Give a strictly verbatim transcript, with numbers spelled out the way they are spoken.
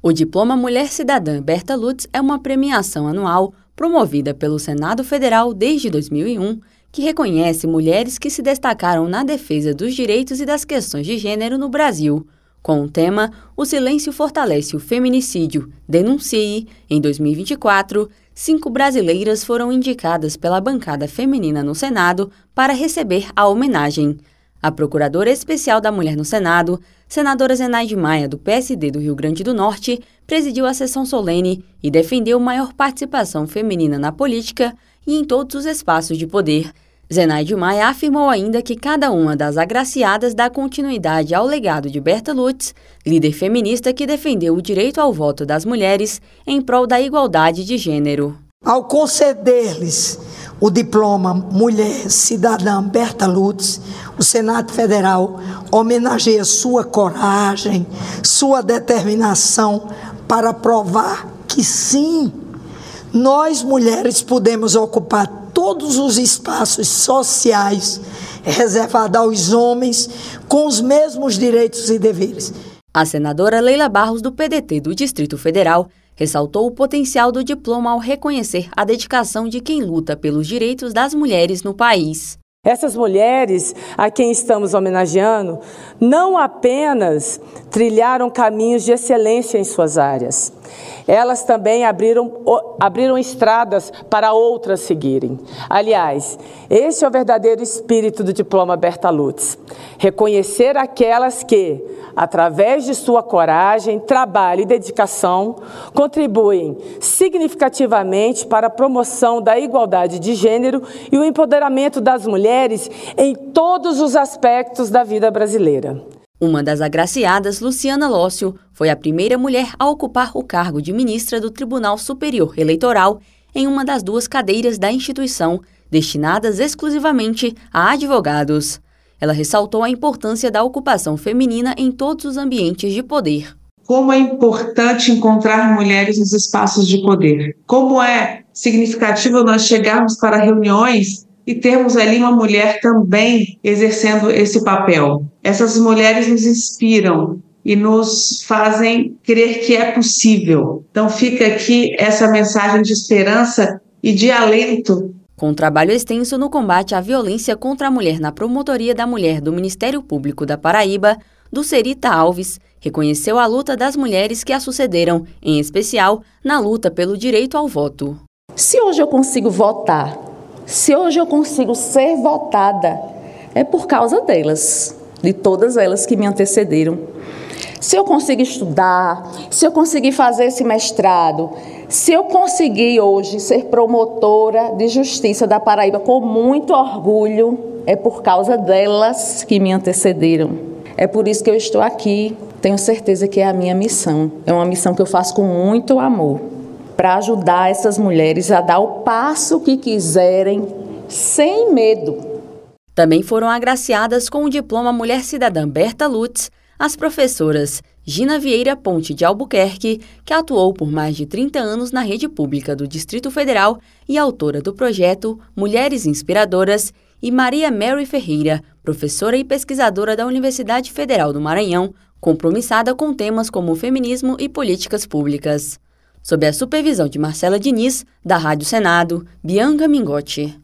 O Diploma Mulher Cidadã Berta Lutz é uma premiação anual promovida pelo Senado Federal desde dois mil e um, que reconhece mulheres que se destacaram na defesa dos direitos e das questões de gênero no Brasil. Com o tema O Silêncio Fortalece o Feminicídio, Denuncie, em dois mil e vinte e quatro, cinco brasileiras foram indicadas pela bancada feminina no Senado para receber a homenagem. A Procuradora Especial da Mulher no Senado, senadora Zenaide Maia, do P S D do Rio Grande do Norte, presidiu a sessão solene e defendeu maior participação feminina na política e em todos os espaços de poder. Zenaide Maia afirmou ainda que cada uma das agraciadas dá continuidade ao legado de Berta Lutz, líder feminista que defendeu o direito ao voto das mulheres em prol da igualdade de gênero. Ao conceder-lhes o diploma Mulher Cidadã Berta Lutz, o Senado Federal homenageia sua coragem, sua determinação para provar que sim, nós mulheres podemos ocupar todos os espaços sociais reservados aos homens com os mesmos direitos e deveres. A senadora Leila Barros, do P D T do Distrito Federal, ressaltou o potencial do diploma ao reconhecer a dedicação de quem luta pelos direitos das mulheres no país. Essas mulheres a quem estamos homenageando não apenas trilharam caminhos de excelência em suas áreas, elas também abriram, abriram estradas para outras seguirem. Aliás, esse é o verdadeiro espírito do Diploma Berta Lutz. Reconhecer aquelas que, através de sua coragem, trabalho e dedicação, contribuem significativamente para a promoção da igualdade de gênero e o empoderamento das mulheres em todos os aspectos da vida brasileira. Uma das agraciadas, Luciana Lócio, foi a primeira mulher a ocupar o cargo de ministra do Tribunal Superior Eleitoral em uma das duas cadeiras da instituição, destinadas exclusivamente a advogados. Ela ressaltou a importância da ocupação feminina em todos os ambientes de poder. Como é importante encontrar mulheres nos espaços de poder. Como é significativo nós chegarmos para reuniões e termos ali uma mulher também exercendo esse papel. Essas mulheres nos inspiram e nos fazem crer que é possível. Então fica aqui essa mensagem de esperança e de alento. Com um trabalho extenso no combate à violência contra a mulher na Promotoria da Mulher do Ministério Público da Paraíba, Dulcerita Alves reconheceu a luta das mulheres que a sucederam, em especial na luta pelo direito ao voto. Se hoje eu consigo votar, se hoje eu consigo ser votada, é por causa delas, de todas elas que me antecederam. Se eu conseguir estudar, se eu conseguir fazer esse mestrado, se eu conseguir hoje ser promotora de justiça da Paraíba com muito orgulho, é por causa delas que me antecederam. É por isso que eu estou aqui. Tenho certeza que é a minha missão. É uma missão que eu faço com muito amor, para ajudar essas mulheres a dar o passo que quiserem, sem medo. Também foram agraciadas com o diploma Mulher Cidadã Berta Lutz as professoras Gina Vieira Ponte de Albuquerque, que atuou por mais de trinta anos na rede pública do Distrito Federal e autora do projeto Mulheres Inspiradoras, e Maria Mary Ferreira, professora e pesquisadora da Universidade Federal do Maranhão, compromissada com temas como feminismo e políticas públicas. Sob a supervisão de Marcela Diniz, da Rádio Senado, Bianca Mingotti.